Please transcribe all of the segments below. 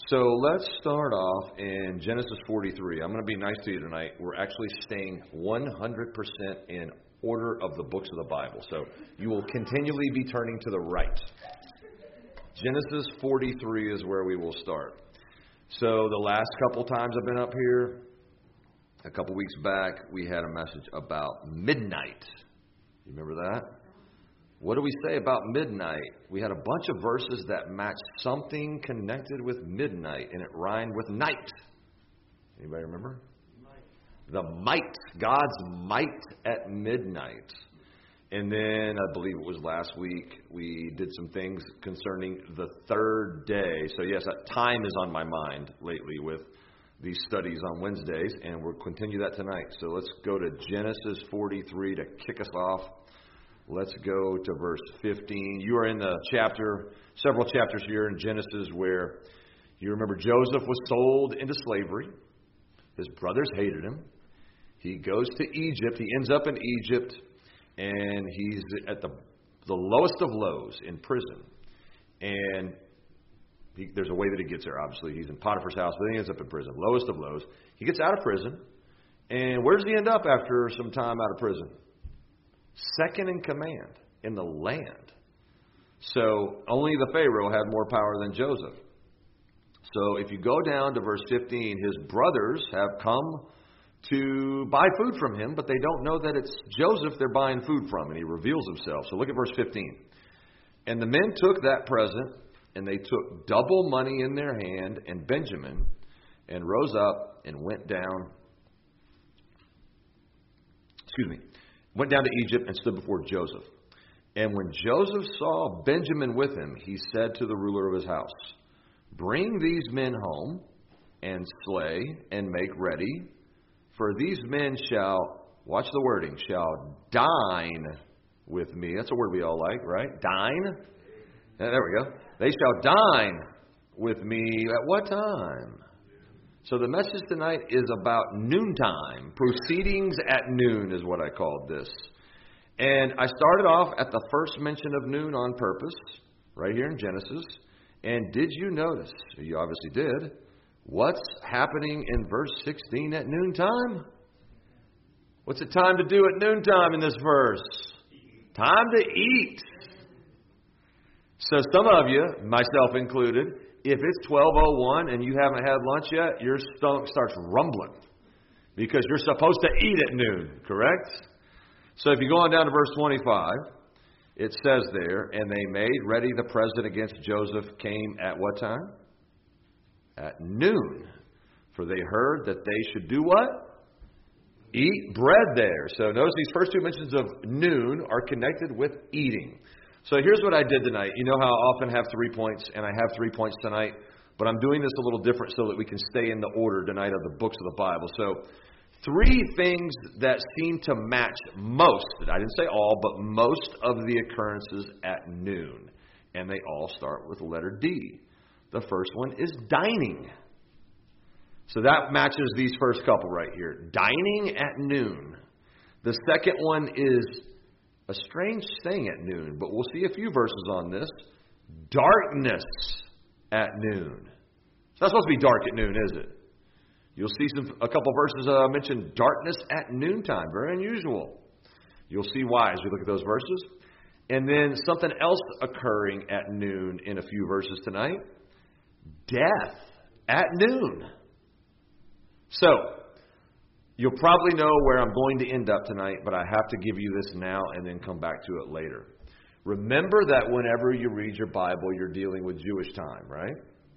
So let's start off in Genesis 43. I'm going to be nice to you tonight. We're actually staying 100% in order of the books of the Bible. So you will continually be turning to the right. Genesis 43 is where we will start. So the last couple times I've been up here, a couple weeks back, we had a message about midnight. You remember that? What do we say about midnight? We had a bunch of verses that matched something connected with midnight, and it rhymed with night. Anybody remember? The might, God's might at midnight. And then, I believe it was last week, we did some things concerning the third day. So yes, time is on my mind lately with these studies on Wednesdays, and we'll continue that tonight. So let's go to Genesis 43 to kick us off. Let's go to verse 15. You are in the chapter, several chapters here in Genesis where you remember Joseph was sold into slavery. His brothers hated him. He goes to Egypt. He ends up in Egypt, and he's at the lowest of lows in prison. And there's a way that he gets there, obviously. He's in Potiphar's house, but then he ends up in prison. Lowest of lows. He gets out of prison. And where does he end up after some time out of prison? Second in command in the land. So only the Pharaoh had more power than Joseph. So if you go down to verse 15, his brothers have come to buy food from him, but they don't know that it's Joseph they're buying food from, and he reveals himself. So look at verse 15. And the men took that present, and they took double money in their hand, and Benjamin, and rose up and went down to Egypt and stood before Joseph. And when Joseph saw Benjamin with him, he said to the ruler of his house, "Bring these men home and slay and make ready, for these men shall," watch the wording, "shall dine with me." That's a word we all like, right? Dine. There we go. They shall dine with me at what time? So the message tonight is about noontime. Proceedings at noon is what I called this. And I started off at the first mention of noon on purpose, right here in Genesis. And did you notice, you obviously did, what's happening in verse 16 at noontime? What's it time to do at noontime in this verse? Time to eat. So some of you, myself included, if it's 12:01 and you haven't had lunch yet, your stomach starts rumbling because you're supposed to eat at noon, correct? So if you go on down to verse 25, it says there, and they made ready the present against Joseph came at what time? At noon. For they heard that they should do what? Eat bread there. So notice these first two mentions of noon are connected with eating. So here's what I did tonight. You know how I often have 3 points, and I have 3 points tonight, but I'm doing this a little different so that we can stay in the order tonight of the books of the Bible. So 3 things that seem to match most, I didn't say all, but most of the occurrences at noon. And they all start with the letter D. The first one is dining. So that matches these first couple right here. Dining at noon. The second one is a strange thing at noon, but we'll see a few verses on this. Darkness at noon. It's not supposed to be dark at noon, is it? You'll see a couple verses mention darkness at noontime. Very unusual. You'll see why as we look at those verses. And then something else occurring at noon in a few verses tonight. Death at noon. So, you'll probably know where I'm going to end up tonight, but I have to give you this now and then come back to it later. Remember that whenever you read your Bible, you're dealing with Jewish time, right?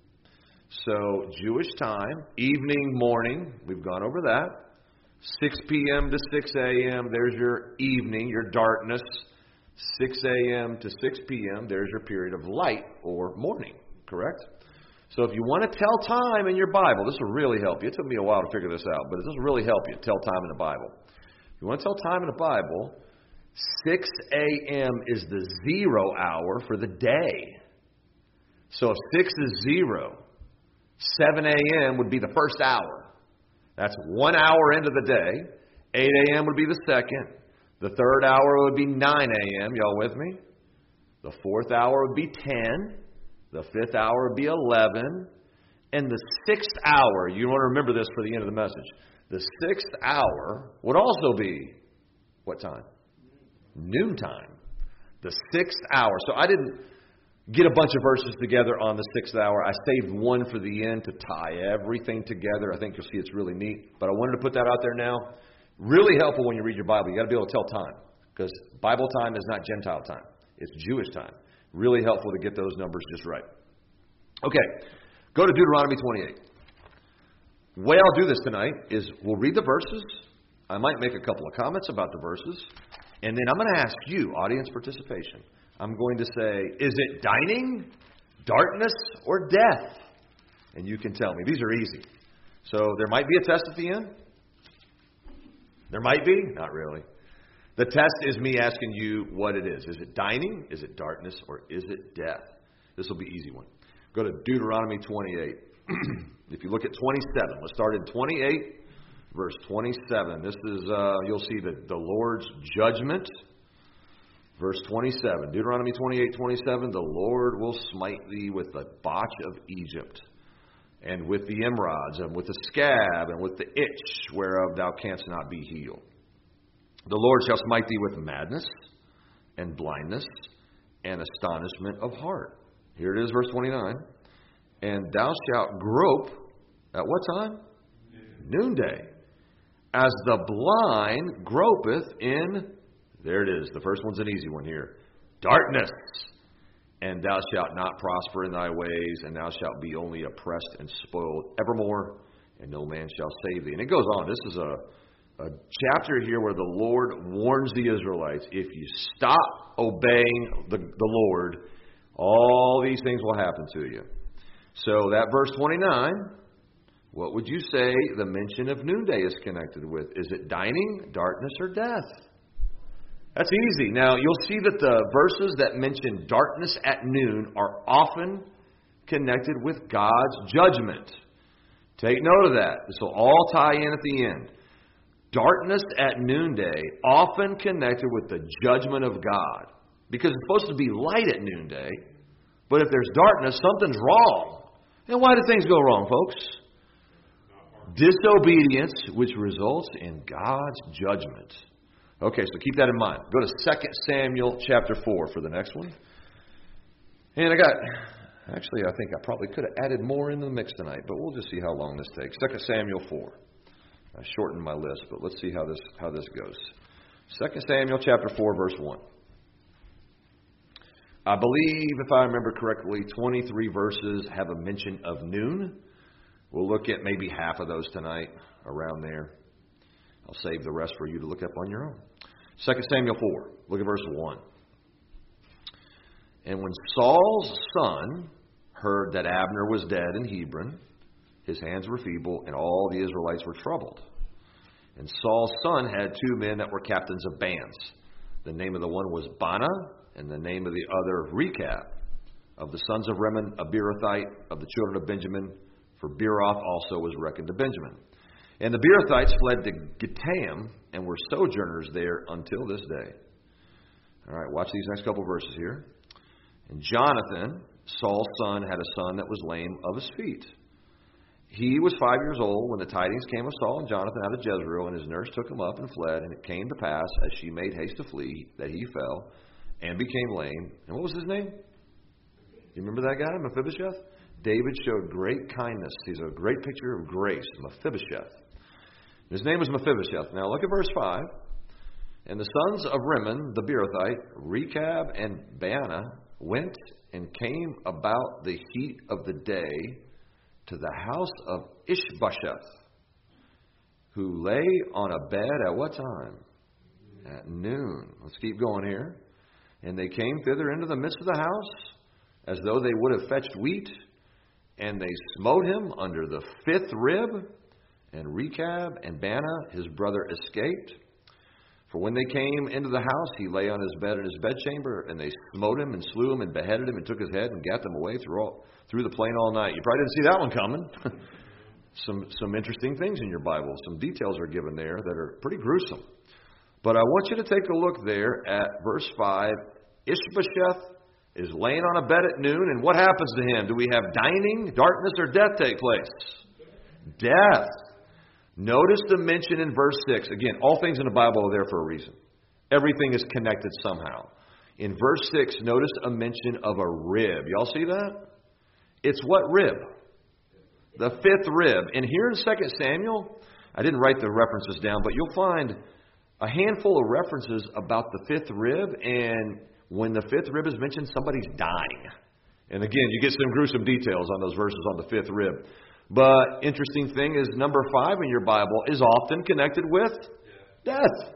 So, Jewish time, evening, morning, we've gone over that. 6 p.m. to 6 a.m., there's your evening, your darkness. 6 a.m. to 6 p.m., there's your period of light or morning, correct? So if you want to tell time in your Bible, this will really help you. It took me a while to figure this out, but this will really help you tell time in the Bible. If you want to tell time in the Bible, 6 a.m. is the 0 hour for the day. So if 6 is 0, 7 a.m. would be the first hour. That's 1 hour into the day. 8 a.m. would be the second. The third hour would be 9 a.m. Y'all with me? The fourth hour would be 10. The fifth hour would be 11. And the 6th hour, you want to remember this for the end of the message. The 6th hour would also be what time? Noontime. The 6th hour. So I didn't get a bunch of verses together on the 6th hour. I saved one for the end to tie everything together. I think you'll see it's really neat. But I wanted to put that out there now. Really helpful when you read your Bible. You got to be able to tell time. Because Bible time is not Gentile time. It's Jewish time. Really helpful to get those numbers just right. Okay. Go to Deuteronomy 28. The way I'll do this tonight is we'll read the verses. I might make a couple of comments about the verses. And then I'm going to ask you, audience participation. I'm going to say, is it dining, darkness, or death? And you can tell me. These are easy. So there might be a test at the end. There might be. Not really. The test is me asking you what it is. Is it dining? Is it darkness? Or is it death? This will be an easy one. Go to Deuteronomy 28. If you look at 27, let's start in 28, verse 27. This is, you'll see the Lord's judgment. Verse 27, Deuteronomy 28:27, the Lord will smite thee with the botch of Egypt, and with the emerods, and with the scab, and with the itch, whereof thou canst not be healed. The Lord shall smite thee with madness, and blindness, and astonishment of heart. Here it is, verse 29. And thou shalt grope, at what time? Noonday. As the blind gropeth in, there it is, the first one's an easy one here, darkness. And thou shalt not prosper in thy ways, and thou shalt be only oppressed and spoiled evermore, and no man shall save thee. And it goes on. This is a chapter here where the Lord warns the Israelites, if you stop obeying the Lord, all these things will happen to you. So that verse 29, what would you say the mention of noonday is connected with? Is it dining, darkness, or death? That's easy. Now, you'll see that the verses that mention darkness at noon are often connected with God's judgment. Take note of that. This will all tie in at the end. Darkness at noonday, often connected with the judgment of God. Because it's supposed to be light at noonday, but if there's darkness, something's wrong. And why do things go wrong, folks? Disobedience, which results in God's judgment. Okay, so keep that in mind. Go to 2 Samuel chapter 4 for the next one. And I think I probably could have added more into the mix tonight, but we'll just see how long this takes. 2 Samuel 4. I shortened my list, but let's see how this goes. 2 Samuel chapter 4, verse 1. I believe, if I remember correctly, 23 verses have a mention of noon. We'll look at maybe half of those tonight, around there. I'll save the rest for you to look up on your own. 2 Samuel 4, look at verse 1. And when Saul's son heard that Abner was dead in Hebron, his hands were feeble, and all the Israelites were troubled. And Saul's son had 2 men that were captains of bands. The name of the one was Baanah, and the name of the other Rechab. Of the sons of Rimmon, a Beerothite, of the children of Benjamin, for Beeroth also was reckoned to Benjamin. And the Beerothites fled to Gittaim, and were sojourners there until this day. All right, watch these next couple verses here. And Jonathan, Saul's son, had a son that was lame of his feet. He was 5 years old when the tidings came of Saul and Jonathan out of Jezreel, and his nurse took him up and fled. And it came to pass, as she made haste to flee, that he fell and became lame. And what was his name? You remember that guy, Mephibosheth? David showed great kindness. He's a great picture of grace, Mephibosheth. His name was Mephibosheth. Now look at verse 5. And the sons of Rimmon, the Beerothite, Rechab and Baanah, went and came about the heat of the day to the house of Ishbosheth, who lay on a bed at what time? At noon. Let's keep going here. And they came thither into the midst of the house, as though they would have fetched wheat, and they smote him under the 5th rib, and Rechab and Baanah, his brother, escaped. For when they came into the house, he lay on his bed in his bedchamber, and they smote him and slew him and beheaded him and took his head and gat them away through the plain all night. You probably didn't see that one coming. Some interesting things in your Bible. Some details are given there that are pretty gruesome. But I want you to take a look there at verse 5. Ishbosheth is laying on a bed at noon, and what happens to him? Do we have dining, darkness, or death take place? Death. Notice the mention in verse 6. Again, all things in the Bible are there for a reason. Everything is connected somehow. In verse 6, notice a mention of a rib. Y'all see that? It's what rib? The fifth rib. And here in 2 Samuel, I didn't write the references down, but you'll find a handful of references about the fifth rib, and when the fifth rib is mentioned, somebody's dying. And again, you get some gruesome details on those verses on the fifth rib. But interesting thing is number 5 in your Bible is often connected with death.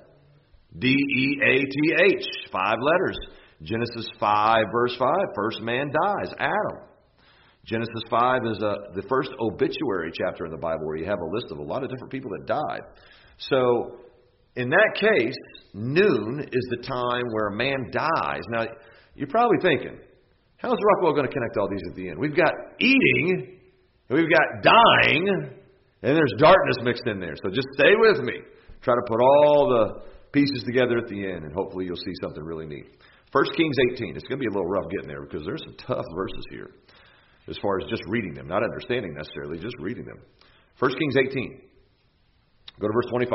D-E-A-T-H, 5 letters. Genesis 5, verse 5, first man dies, Adam. Genesis 5 is the first obituary chapter in the Bible where you have a list of a lot of different people that died. So, in that case, noon is the time where a man dies. Now, you're probably thinking, how's Rockwell going to connect all these at the end? We've got eating, and we've got dying, and there's darkness mixed in there. So just stay with me. Try to put all the pieces together at the end, and hopefully you'll see something really neat. 1 Kings 18. It's going to be a little rough getting there because there's some tough verses here as far as just reading them, not understanding necessarily, just reading them. 1 Kings 18. Go to verse 25.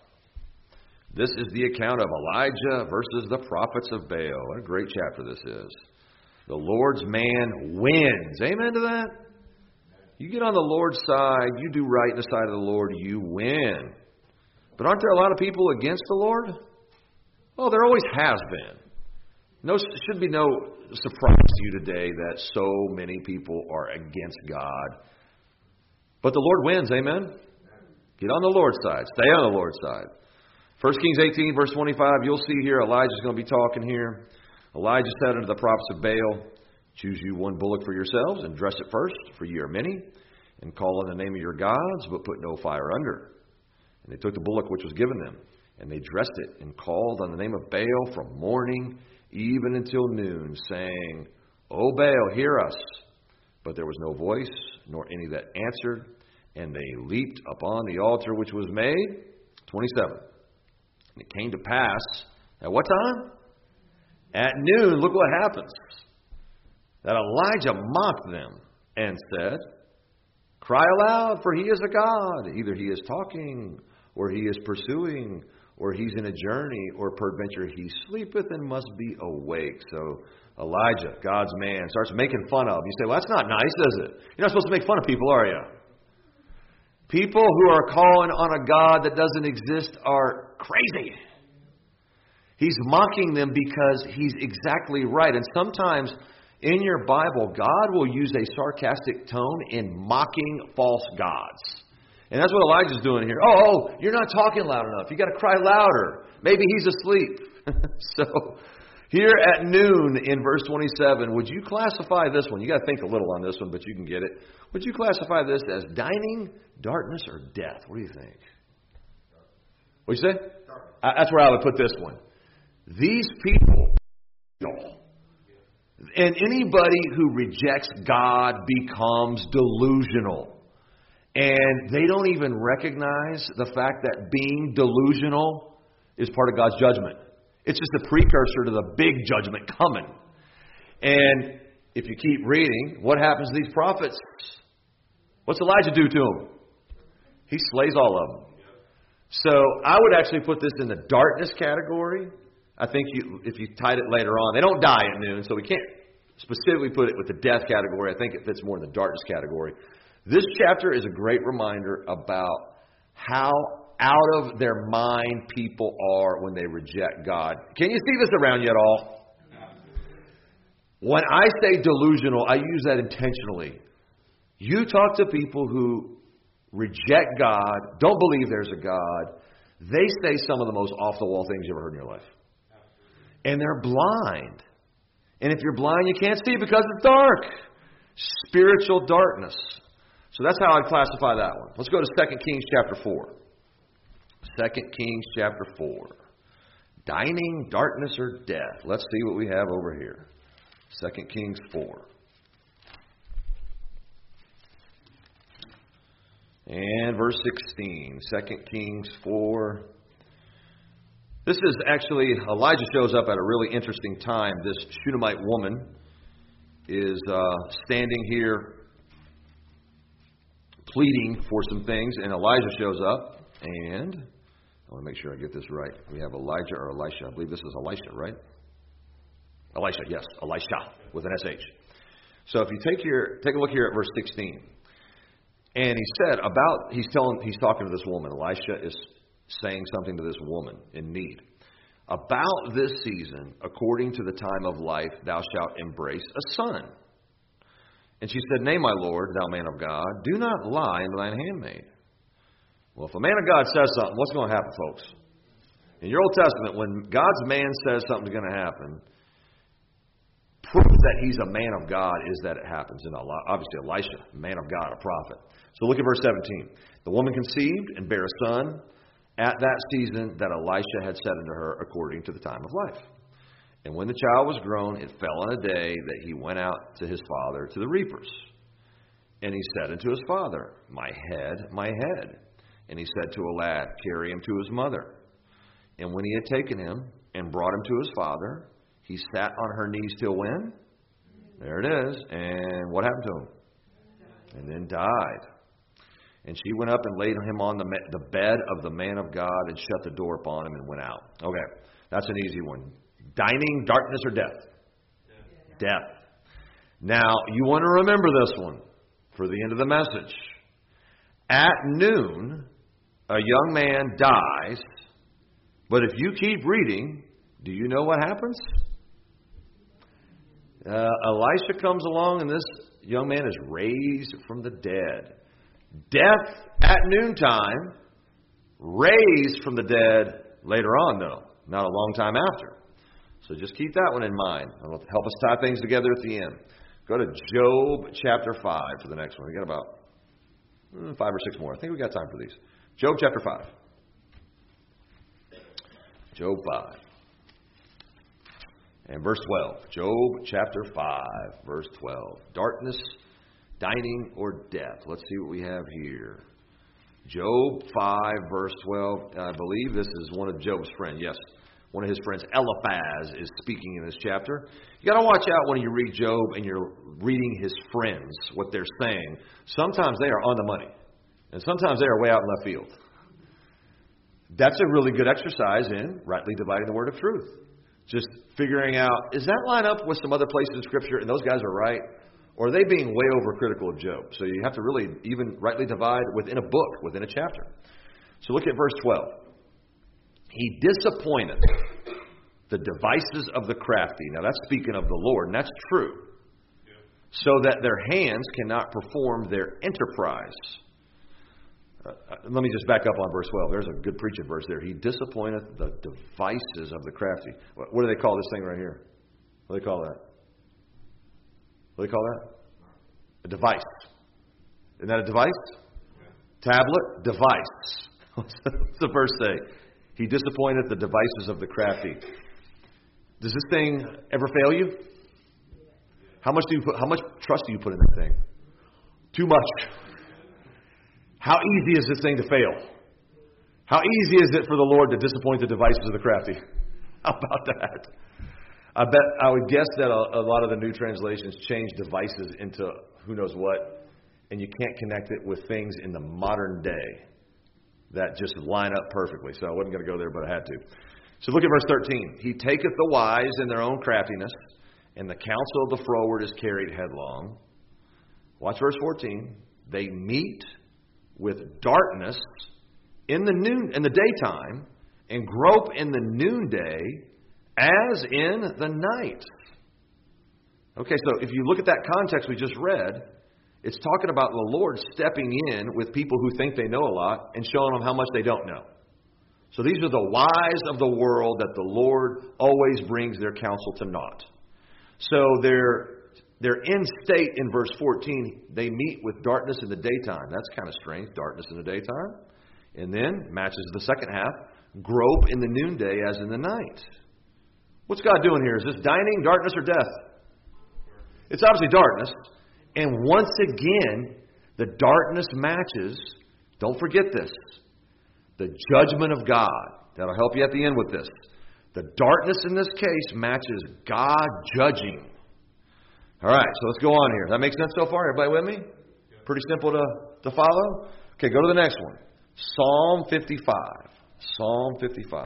This is the account of Elijah versus the prophets of Baal. What a great chapter this is. The Lord's man wins. Amen to that? You get on the Lord's side, you do right in the sight of the Lord, you win. But aren't there a lot of people against the Lord? Oh, there always has been. Should be no surprise to you today that so many people are against God. But the Lord wins, amen? Get on the Lord's side. Stay on the Lord's side. 1 Kings 18, verse 25, you'll see here, Elijah's going to be talking here. Elijah said unto the prophets of Baal, choose you one bullock for yourselves, and dress it first, for ye are many, and call on the name of your gods, but put no fire under. And they took the bullock which was given them, and they dressed it, and called on the name of Baal from morning even until noon, saying, O Baal, hear us. But there was no voice, nor any that answered, and they leaped upon the altar which was made. 27. And it came to pass, at what time? At noon, look what happens. That Elijah mocked them and said, cry aloud, for he is a God. Either he is talking, or he is pursuing, or he's in a journey, or peradventure he sleepeth and must be awake. So Elijah, God's man, starts making fun of him. You say, well, that's not nice, is it? You're not supposed to make fun of people, are you? People who are calling on a God that doesn't exist are crazy. He's mocking them because he's exactly right. And sometimes in your Bible, God will use a sarcastic tone in mocking false gods. And that's what Elijah's doing here. Oh, you're not talking loud enough. You got to cry louder. Maybe he's asleep. So here at noon in verse 27, would you classify this one? You got to think a little on this one, but you can get it. Would you classify this as dining, darkness, or death? What do you think? What'd you say? That's where I would put this one. These people, and anybody who rejects God becomes delusional. And they don't even recognize the fact that being delusional is part of God's judgment. It's just a precursor to the big judgment coming. And if you keep reading, what happens to these prophets? What's Elijah do to them? He slays all of them. So I would actually put this in the darkness category. I think if you tied it later on, they don't die at noon, so we can't specifically put it with the death category. I think it fits more in the darkness category. This chapter is a great reminder about how out of their mind people are when they reject God. Can you see this around you at all? When I say delusional, I use that intentionally. You talk to people who reject God, don't believe there's a God, they say some of the most off-the-wall things you ever heard in your life. And they're blind. And if you're blind, you can't see because it's dark. Spiritual darkness. So that's how I'd classify that one. Let's go to 2 Kings chapter 4. 2 Kings chapter 4. Dining, darkness, or death. Let's see what we have over here. 2 Kings 4. And verse 16. 2 Kings 4. This is actually, Elijah shows up at a really interesting time. This Shunammite woman is standing here pleading for some things, and Elijah shows up, and I want to make sure I get this right. We have Elijah or Elisha. I believe this is Elisha, right? Elisha, yes, Elisha with an SH. So if you take a look here at verse 16, and he's talking to this woman. Elisha is saying something to this woman in need. About this season, according to the time of life, thou shalt embrace a son. And she said, Nay, my Lord, thou man of God, do not lie unto thine handmaid. Well, if a man of God says something, what's going to happen, folks? In your Old Testament, when God's man says something's going to happen, proof that he's a man of God is that it happens. And obviously, Elisha, man of God, a prophet. So look at verse 17. The woman conceived and bare a son at that season that Elisha had said unto her according to the time of life. And when the child was grown, it fell on a day that he went out to his father to the reapers. And he said unto his father, My head, my head. And he said to a lad, Carry him to his mother. And when he had taken him and brought him to his father, he sat on her knees till when? There it is. And what happened to him? And then died. And she went up and laid him on the bed of the man of God and shut the door upon him and went out. Okay, that's an easy one. Dining, darkness, or death? Death. Now, you want to remember this one for the end of the message. At noon, a young man dies, but if you keep reading, do you know what happens? Elisha comes along and this young man is raised from the dead. Death at noontime, raised from the dead later on, though, not a long time after. So just keep that one in mind. It'll help us tie things together at the end. Go to Job chapter 5 for the next one. We got about 5 or 6 more. I think we got time for these. Job chapter 5. Job 5. And verse 12. Job chapter 5, verse 12. Darkness, dining, or death. Let's see what we have here. Job 5, verse 12. I believe this is one of Job's friends. Yes, one of his friends, Eliphaz, is speaking in this chapter. You got to watch out when you read Job and you're reading his friends, what they're saying. Sometimes they are on the money, and sometimes they are way out in left field. That's a really good exercise in rightly dividing the word of truth. Just figuring out, does that line up with some other places in Scripture, and those guys are right? Or are they being way overcritical of Job? So you have to really even rightly divide within a book, within a chapter. So look at verse 12. He disappointeth the devices of the crafty. Now that's speaking of the Lord, and that's true. Yeah. So that their hands cannot perform their enterprise. Let me just back up on verse 12. There's a good preaching verse there. He disappointeth the devices of the crafty. What do they call this thing right here? What do they call that? What do they call that? A device. Isn't that a device? Yeah. Tablet, device. What's the verse say? He disappointeth the devices of the crafty. Does this thing ever fail you? How much trust do you put in that thing? Too much. How easy is this thing to fail? How easy is it for the Lord to disappoint the devices of the crafty? How about that? I would guess that a lot of the new translations change devices into who knows what, and you can't connect it with things in the modern day that just line up perfectly. So I wasn't going to go there, but I had to. So look at verse 13. He taketh the wise in their own craftiness, and the counsel of the froward is carried headlong. Watch verse 14. They meet with darkness in the daytime, and grope in the noonday as in the night. Okay, so if you look at that context we just read, it's talking about the Lord stepping in with people who think they know a lot and showing them how much they don't know. So these are the wise of the world that the Lord always brings their counsel to naught. So they're in state in verse 14. They meet with darkness in the daytime. That's kind of strange, darkness in the daytime. And then, matches the second half, grope in the noonday as in the night. What's God doing here? Is this dining, darkness, or death? It's obviously darkness. And once again, the darkness matches, don't forget this, the judgment of God. That'll help you at the end with this. The darkness in this case matches God judging. All right, so let's go on here. Does that make sense so far? Everybody with me? Pretty simple to follow? Okay, go to the next one. Psalm 55. Psalm 55.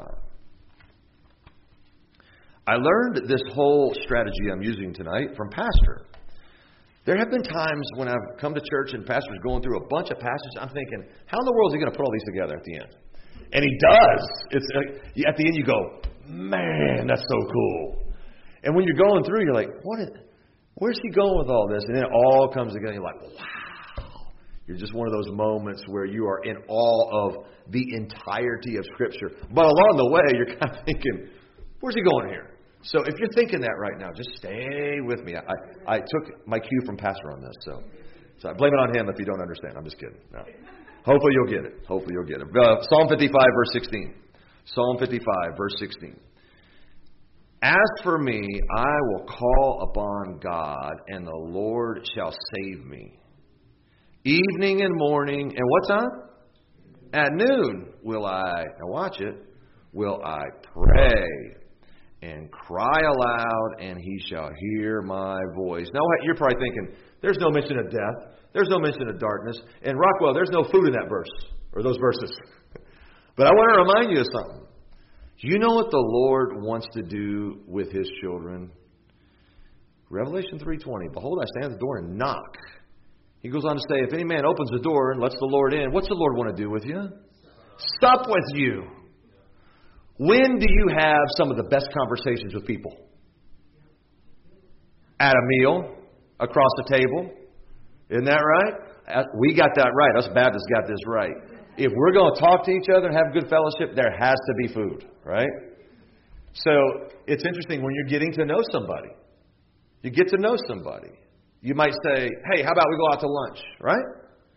I learned this whole strategy I'm using tonight from Pastor. There have been times when I've come to church and Pastor's going through a bunch of passages. I'm thinking, how in the world is he going to put all these together at the end? And he does. It's at the end you go, man, that's so cool. And when you're going through, you're like, where's he going with all this? And then it all comes together. You're like, wow. You're just one of those moments where you are in awe of the entirety of Scripture. But along the way, you're kind of thinking, where's he going here? So if you're thinking that right now, just stay with me. I took my cue from Pastor on this. So I blame it on him if you don't understand. I'm just kidding. No. Hopefully you'll get it. Psalm 55, verse 16. Psalm 55, verse 16. As for me, I will call upon God, and the Lord shall save me. Evening and morning, and what time? At noon will I, now watch it, will I pray and cry aloud, and he shall hear my voice. Now, you're probably thinking, there's no mention of death. There's no mention of darkness. And Rockwell, there's no food in that verse, or those verses. But I want to remind you of something. You know what the Lord wants to do with His children? Revelation 3:20, behold, I stand at the door and knock. He goes on to say, if any man opens the door and lets the Lord in, what's the Lord want to do with you? Sup with you. When do you have some of the best conversations with people? At a meal, across the table. Isn't that right? We got that right. Us Baptists got this right. If we're going to talk to each other and have good fellowship, there has to be food, right? So it's interesting when you're getting to know somebody. You get to know somebody. You might say, hey, how about we go out to lunch, right?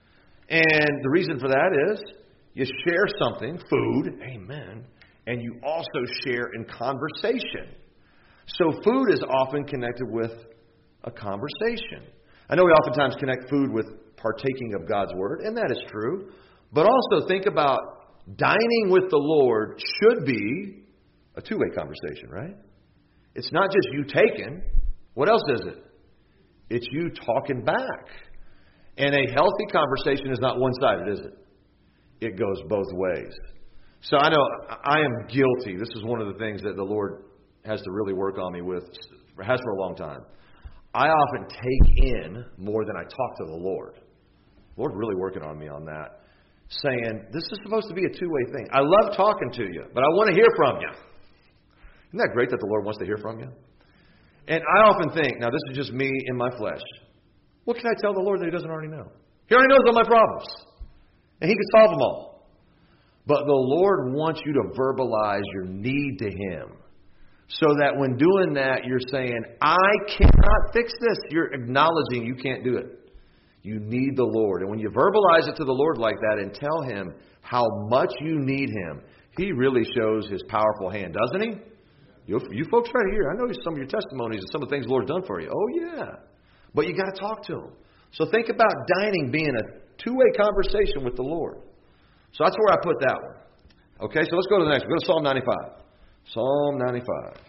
And the reason for that is you share something, food, amen, and you also share in conversation. So food is often connected with a conversation. I know we oftentimes connect food with partaking of God's Word, and that is true. But also think about dining with the Lord should be a two-way conversation, right? It's not just you taking. What else is it? It's you talking back. And a healthy conversation is not one-sided, is it? It goes both ways. So I know I am guilty. This is one of the things that the Lord has to really work on me with, has for a long time. I often take in more than I talk to the Lord. The Lord's really working on me on that. Saying, this is supposed to be a two-way thing. I love talking to you, but I want to hear from you. Isn't that great that the Lord wants to hear from you? And I often think, now this is just me in my flesh. What can I tell the Lord that He doesn't already know? He already knows all my problems. And He can solve them all. But the Lord wants you to verbalize your need to Him. So that when doing that, you're saying, I cannot fix this. You're acknowledging you can't do it. You need the Lord. And when you verbalize it to the Lord like that and tell Him how much you need Him, He really shows His powerful hand, doesn't He? You folks right here, I know some of your testimonies and some of the things the Lord's done for you. Oh, yeah. But you got to talk to Him. So think about dining being a two-way conversation with the Lord. So that's where I put that one. Okay, so let's go to the next one. Go to Psalm 95. Psalm 95.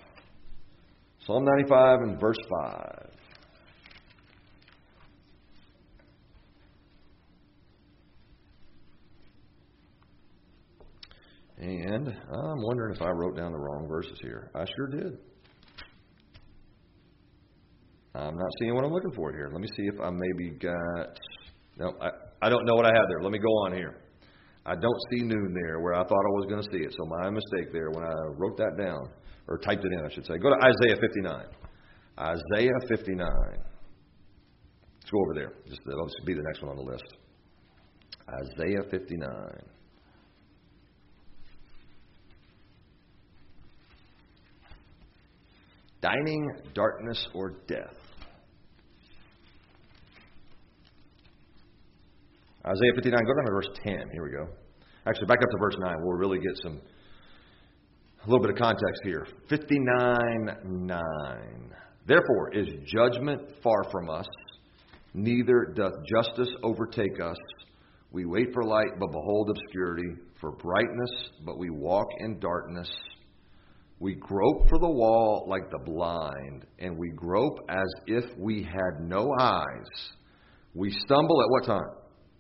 Psalm 95 and verse 5. And I'm wondering if I wrote down the wrong verses here. I sure did. I'm not seeing what I'm looking for here. Let me see if I maybe got... No, I don't know what I have there. Let me go on here. I don't see noon there where I thought I was going to see it. So my mistake there when I wrote that down, or typed it in, I should say. Go to Isaiah 59. Isaiah 59. Let's go over there. That'll just be the next one on the list. Isaiah 59. Dining, darkness, or death. Isaiah 59, go down to verse 10. Here we go. Actually, back up to verse 9. We'll really get a little bit of context here. 59:9. Therefore is judgment far from us, neither doth justice overtake us. We wait for light, but behold obscurity, for brightness, but we walk in darkness. We grope for the wall like the blind, and we grope as if we had no eyes. We stumble at what time?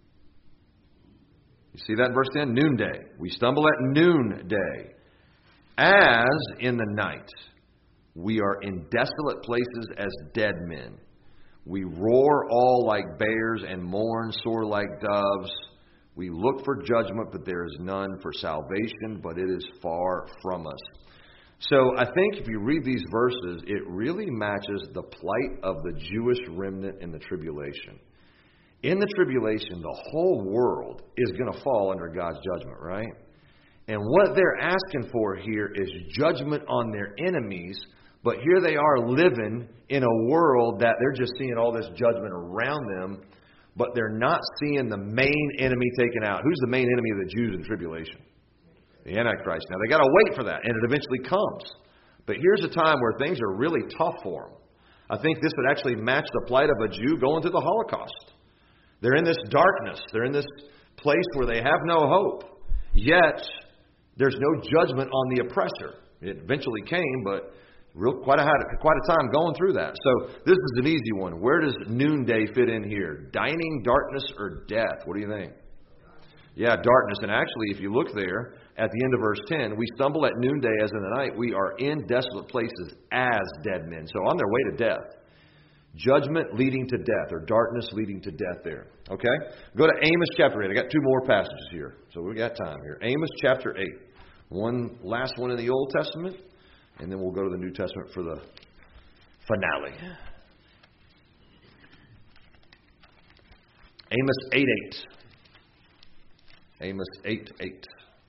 You see that in verse 10? Noonday. We stumble at noonday. As in the night, we are in desolate places as dead men. We roar all like bears and mourn sore like doves. We look for judgment, but there is none, for salvation, but it is far from us. So I think if you read these verses, it really matches the plight of the Jewish remnant in the tribulation. In the tribulation, the whole world is going to fall under God's judgment, right? And what they're asking for here is judgment on their enemies, but here they are living in a world that they're just seeing all this judgment around them, but they're not seeing the main enemy taken out. Who's the main enemy of the Jews in tribulation? The Antichrist. Now, they got to wait for that, and it eventually comes. But here's a time where things are really tough for them. I think this would actually match the plight of a Jew going through the Holocaust. They're in this darkness. They're in this place where they have no hope. Yet, there's no judgment on the oppressor. It eventually came, but quite a time going through that. So this is an easy one. Where does noonday fit in here? Dining, darkness, or death? What do you think? Yeah, darkness. And actually, if you look there at the end of verse 10, we stumble at noonday as in the night. We are in desolate places as dead men. So on their way to death. Judgment leading to death, or darkness leading to death there. Okay? Go to Amos chapter 8. I got two more passages here, so we got time here. Amos chapter 8. One last one in the Old Testament, and then we'll go to the New Testament for the finale. Amos 8:8. Amos 8:8.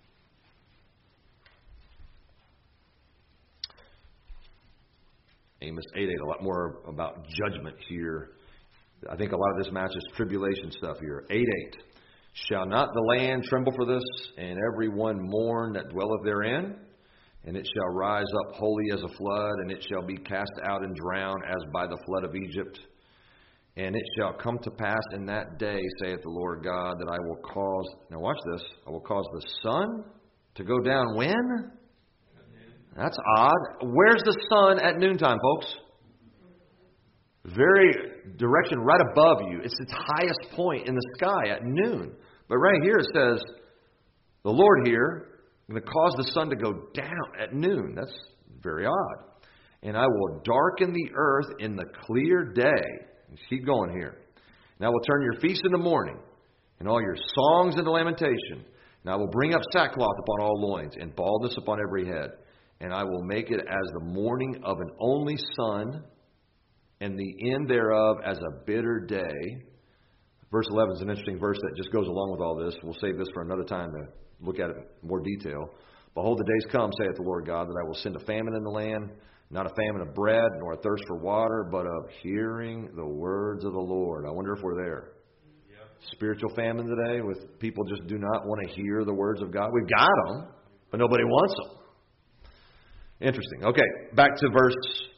Amos 8:8, a lot more about judgment here. I think a lot of this matches tribulation stuff here. 8:8. Shall not the land tremble for this, and every one mourn that dwelleth therein? And it shall rise up wholly as a flood, and it shall be cast out and drowned as by the flood of Egypt. And it shall come to pass in that day, saith the Lord God, that I will cause, now watch this, I will cause the sun to go down when? That's odd. Where's the sun at noontime, folks? Very direction right above you. It's its highest point in the sky at noon. But right here it says, the Lord here is going to cause the sun to go down at noon. That's very odd. And I will darken the earth in the clear day. Let's keep going here. And I will turn your feasts into mourning, and all your songs into lamentation. And I will bring up sackcloth upon all loins, and baldness upon every head. And I will make it as the mourning of an only son, and the end thereof as a bitter day. Verse 11 is an interesting verse that just goes along with all this. We'll save this for another time to look at it in more detail. Behold, the days come, saith the Lord God, that I will send a famine in the land, not a famine of bread, nor a thirst for water, but of hearing the words of the Lord. I wonder if we're there. Yep. Spiritual famine today, with people just do not want to hear the words of God. We've got them, but nobody wants them. Interesting. Okay, back to verse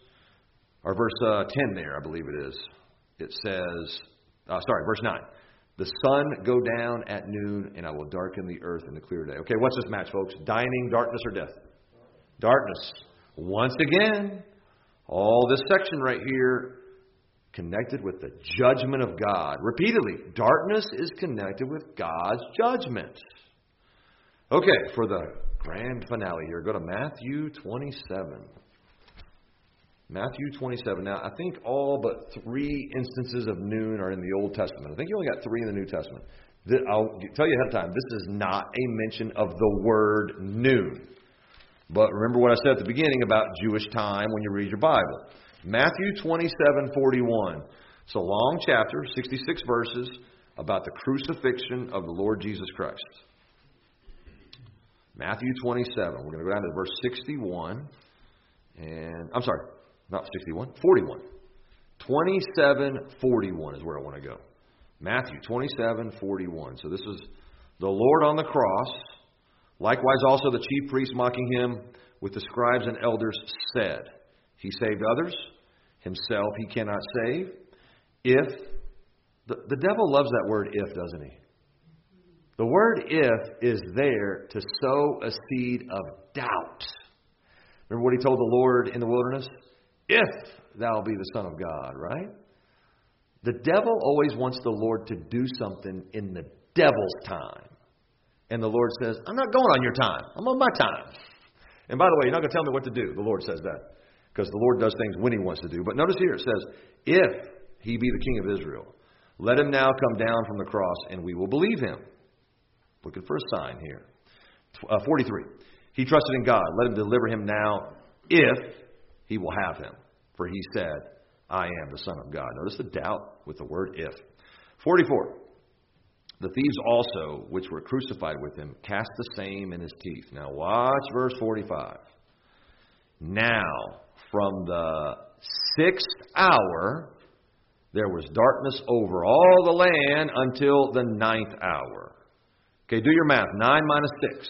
10 there, I believe it is. It says, verse 9. The sun go down at noon, and I will darken the earth in the clear day. Okay, what's this match, folks? Dining, darkness, or death? Darkness. Once again, all this section right here connected with the judgment of God. Repeatedly, darkness is connected with God's judgment. Okay, for the grand finale here, go to Matthew 27. Matthew 27. Now, I think all but 3 instances of noon are in the Old Testament. I think you only got 3 in the New Testament. I'll tell you ahead of time, this is not a mention of the word noon. But remember what I said at the beginning about Jewish time when you read your Bible. Matthew 27:41. It's a long chapter, 66 verses, about the crucifixion of the Lord Jesus Christ. Matthew 27. We're going to go down to verse 61. And I'm sorry, not 61, 41. 27:41 is where I want to go. Matthew 27:41. So this is the Lord on the cross. Likewise also the chief priests mocking him with the scribes and elders said, He saved others, himself he cannot save. If, the devil loves that word if, doesn't he? The word if is there to sow a seed of doubt. Remember what he told the Lord in the wilderness? If thou be the Son of God, right? The devil always wants the Lord to do something in the devil's time. And the Lord says, I'm not going on your time. I'm on my time. And by the way, you're not going to tell me what to do. The Lord says that. Because the Lord does things when he wants to do. But notice here it says, if he be the King of Israel, let him now come down from the cross and we will believe him. Looking for a sign here. 43. He trusted in God. Let him deliver him now if he will have him. For he said, I am the Son of God. Notice the doubt with the word if. 44. The thieves also, which were crucified with him, cast the same in his teeth. Now watch verse 45. Now, from the 6th hour, there was darkness over all the land until the 9th hour. Okay, do your math. 9 minus 6.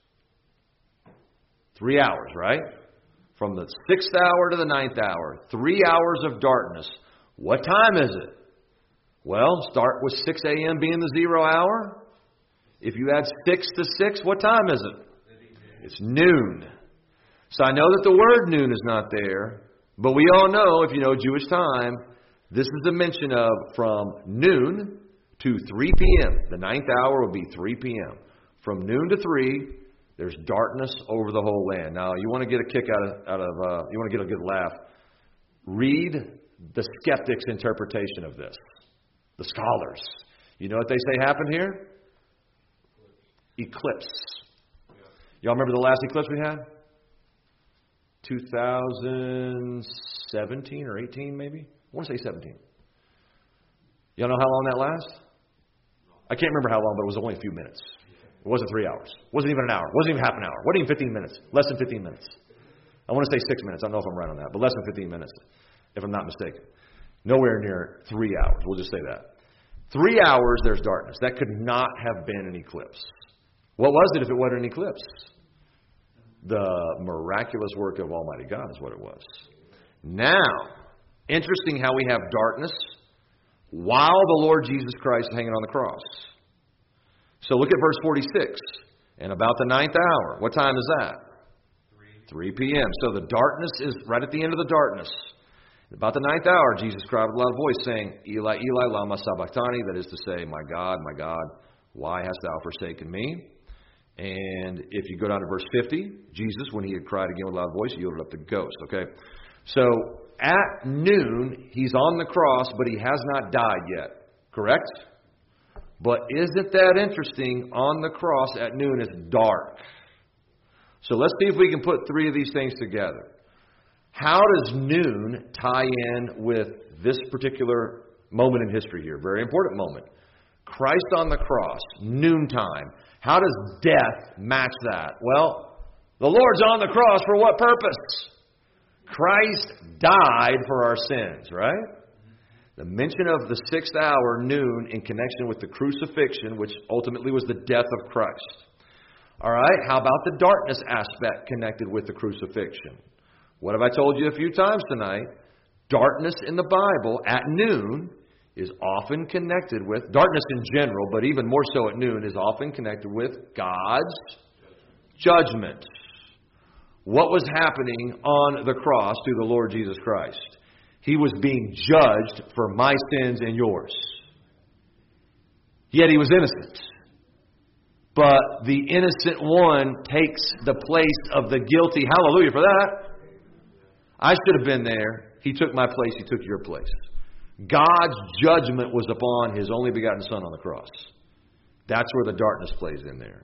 3 hours, right? From the 6th hour to the 9th hour. 3 hours of darkness. What time is it? Well, start with 6 a.m. being the 0 hour. If you add 6 to 6, what time is it? It's noon. So I know that the word noon is not there, but we all know, if you know Jewish time, this is the mention of from noon to 3 p.m. The 9th hour will be 3 p.m. From noon to 3, there's darkness over the whole land. Now, you want to get a kick out of you want to get a good laugh. Read the skeptics' interpretation of this. The scholars. You know what they say happened here? Eclipse. Y'all remember the last eclipse we had? 2017 or 18 maybe? I want to say 17. Y'all know how long that lasts? I can't remember how long, but it was only a few minutes. It wasn't 3 hours. It wasn't even an hour. It wasn't even half an hour. It wasn't even 15 minutes. Less than 15 minutes. I want to say 6 minutes. I don't know if I'm right on that, but less than 15 minutes, if I'm not mistaken. Nowhere near 3 hours. We'll just say that. 3 hours, there's darkness. That could not have been an eclipse. What was it if it wasn't an eclipse? The miraculous work of Almighty God is what it was. Now, interesting how we have darkness while the Lord Jesus Christ is hanging on the cross. So look at verse 46. And about the 9th hour. What time is that? 3 p.m. So the darkness is right at the end of the darkness. About the 9th hour, Jesus cried with a loud voice, saying, Eli, Eli, lama sabachthani, that is to say, my God, why hast thou forsaken me? And if you go down to verse 50, Jesus, when he had cried again with a loud voice, yielded up the ghost. Okay, so at noon, he's on the cross, but he has not died yet. Correct? But isn't that interesting? On the cross at noon, it's dark. So let's see if we can put three of these things together. How does noon tie in with this particular moment in history here? Very important moment. Christ on the cross, noontime. How does death match that? Well, the Lord's on the cross for what purpose? Christ died for our sins, right? The mention of the 6th hour, noon, in connection with the crucifixion, which ultimately was the death of Christ. All right, how about the darkness aspect connected with the crucifixion? What have I told you a few times tonight? Darkness in the Bible at noon is often connected with, darkness in general, but even more so at noon, is often connected with God's judgment. What was happening on the cross through the Lord Jesus Christ? He was being judged for my sins and yours. Yet he was innocent. But the innocent one takes the place of the guilty. Hallelujah for that. I should have been there. He took my place. He took your place. God's judgment was upon His only begotten Son on the cross. That's where the darkness plays in there.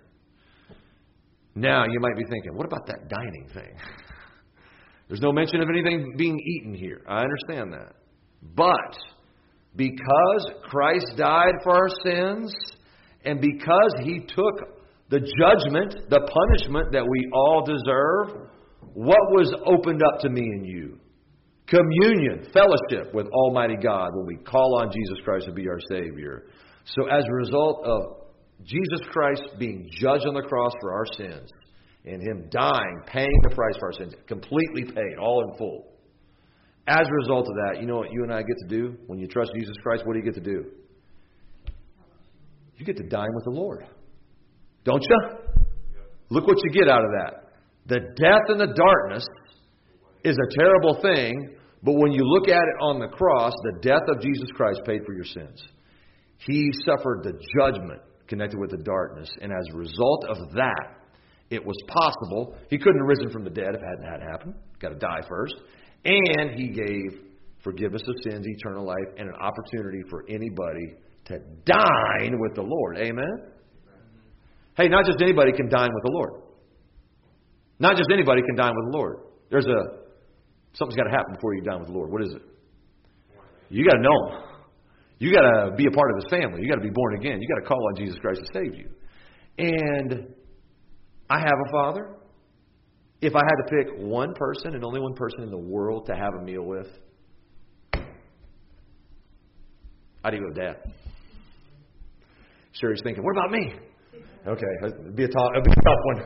Now, you might be thinking, what about that dining thing? There's no mention of anything being eaten here. I understand that. But because Christ died for our sins, and because He took the judgment, the punishment that we all deserve, what was opened up to me and you? Communion, fellowship with Almighty God when we call on Jesus Christ to be our Savior. So as a result of Jesus Christ being judged on the cross for our sins, and Him dying, paying the price for our sins, completely paid, all in full. As a result of that, you know what you and I get to do? When you trust Jesus Christ, what do you get to do? You get to dine with the Lord. Don't you? Look what you get out of that. The death and the darkness is a terrible thing, but when you look at it on the cross, the death of Jesus Christ paid for your sins. He suffered the judgment connected with the darkness, and as a result of that, it was possible. He couldn't have risen from the dead if it hadn't had happened. Got to die first. And He gave forgiveness of sins, eternal life, and an opportunity for anybody to dine with the Lord. Amen? Hey, not just anybody can dine with the Lord. Not just anybody can dine with the Lord. Something's got to happen before you dine with the Lord. What is it? You got to know Him. You got to be a part of His family. You got to be born again. You got to call on Jesus Christ to save you. And I have a Father. If I had to pick one person and only one person in the world to have a meal with, I'd go with Dad. Sherry's thinking, what about me? Okay, it'd be a tough one.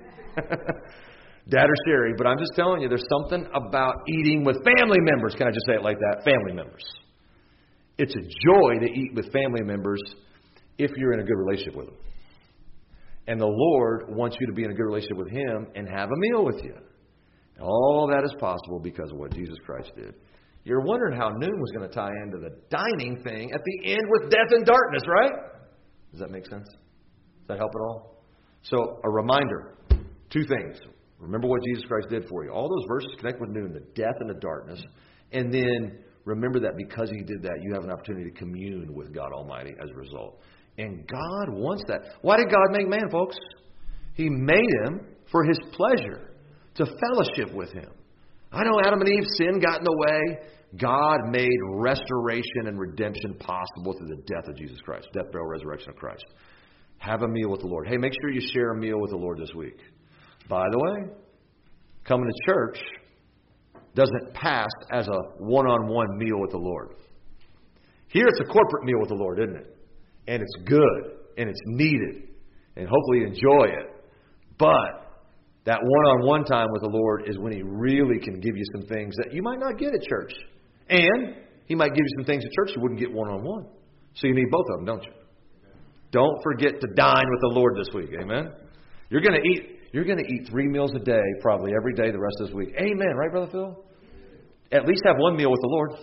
Dad or Sherry, but I'm just telling you, there's something about eating with family members. Can I just say it like that? Family members. It's a joy to eat with family members if you're in a good relationship with them. And the Lord wants you to be in a good relationship with Him and have a meal with you. And all that is possible because of what Jesus Christ did. You're wondering how noon was going to tie into the dining thing at the end with death and darkness, right? Does that make sense? Does that help at all? So, a reminder. 2 things. Remember what Jesus Christ did for you. All those verses connect with noon, the death and the darkness. And then remember that because He did that, you have an opportunity to commune with God Almighty as a result. And God wants that. Why did God make man, folks? He made him for His pleasure, to fellowship with Him. I know Adam and Eve, sin got in the way. God made restoration and redemption possible through the death of Jesus Christ. Death, burial, resurrection of Christ. Have a meal with the Lord. Hey, make sure you share a meal with the Lord this week. By the way, coming to church doesn't pass as a one-on-one meal with the Lord. Here it's a corporate meal with the Lord, isn't it? And it's good, and it's needed, and hopefully you enjoy it. But that one-on-one time with the Lord is when He really can give you some things that you might not get at church. And He might give you some things at church you wouldn't get one-on-one. So you need both of them, don't you? Don't forget to dine with the Lord this week. Amen? You're going to eat 3 meals a day, probably every day the rest of this week. Amen, right, Brother Phil? At least have one meal with the Lord.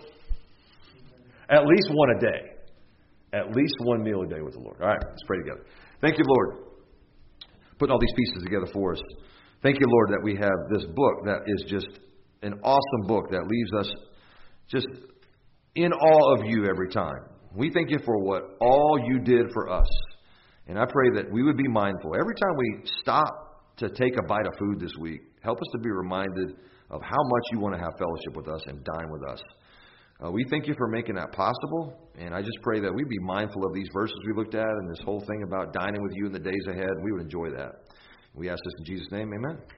At least one a day. At least one meal a day with the Lord. All right, let's pray together. Thank you, Lord, putting all these pieces together for us. Thank you, Lord, that we have this book that is just an awesome book that leaves us just in awe of You every time. We thank You for what all You did for us. And I pray that we would be mindful. Every time we stop to take a bite of food this week, help us to be reminded of how much You want to have fellowship with us and dine with us. We thank You for making that possible, and I just pray that we'd be mindful of these verses we looked at and this whole thing about dining with You in the days ahead. We would enjoy that. We ask this in Jesus' name, amen.